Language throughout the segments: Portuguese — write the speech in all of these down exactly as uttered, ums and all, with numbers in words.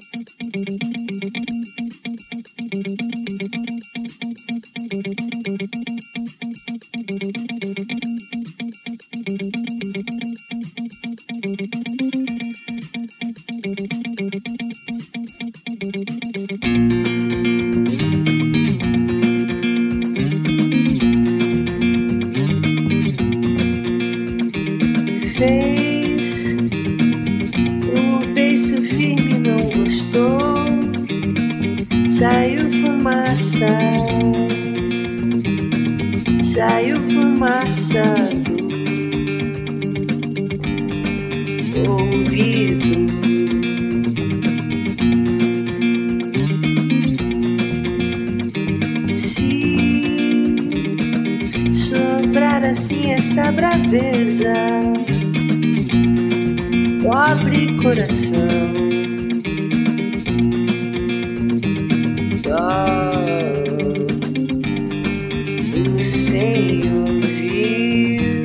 Fez o beiço firme, não gostou, saiu fumaça, saiu fumaça do ouvido. Se sobrar assim essa braveza, pobre coração, dó sem ouvir.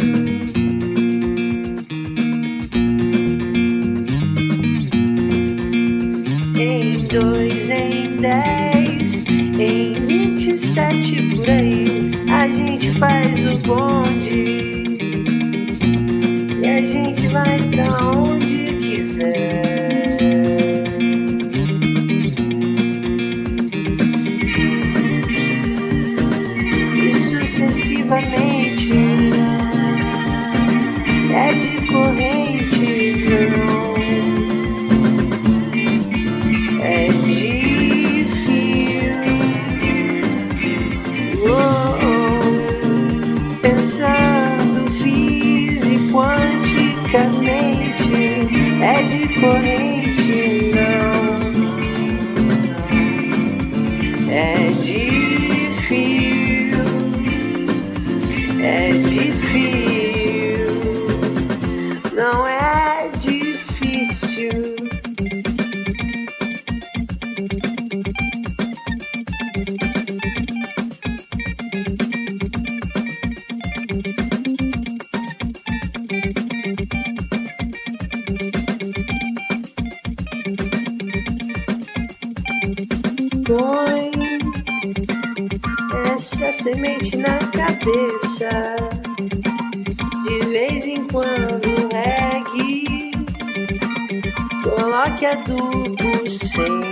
Em dois, em dez, em vinte e sete por aí, a gente faz o bonde e a gente vai pra onde quiser. E sucessivamente é de corrente, não é de fio. Oh, oh. Pensando físico quanticamente, é de corrente, não, não. É de fio, é de fio, não é difícil. Põe essa semente na cabeça, de vez em quando regue, coloque adubo sem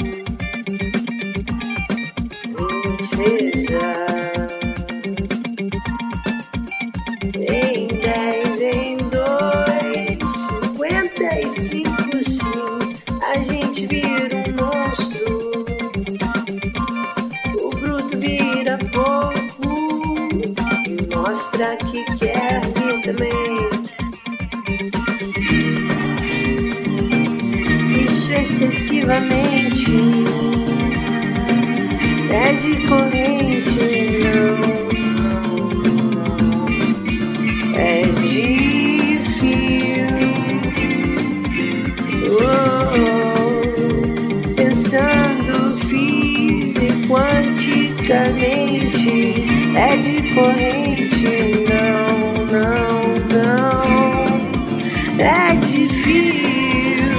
defesa. Em dez, em dois, cinquenta e cinco sim, a gente vira um monstro. Vira pouco e mostra que quer vir também. Isso excessivamente é de corrente, não, não. É de fio. Oh, oh. Pensando físico quanticamente, é de corrente, não, não, não. É de fio,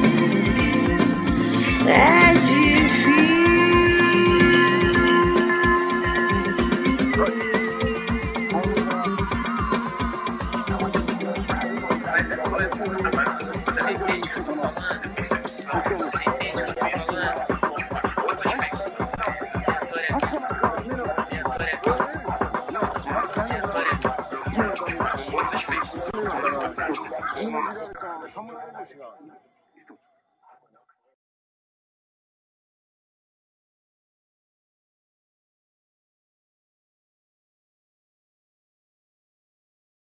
é de fio. Você entende o que eu tô falando? Outras vezes.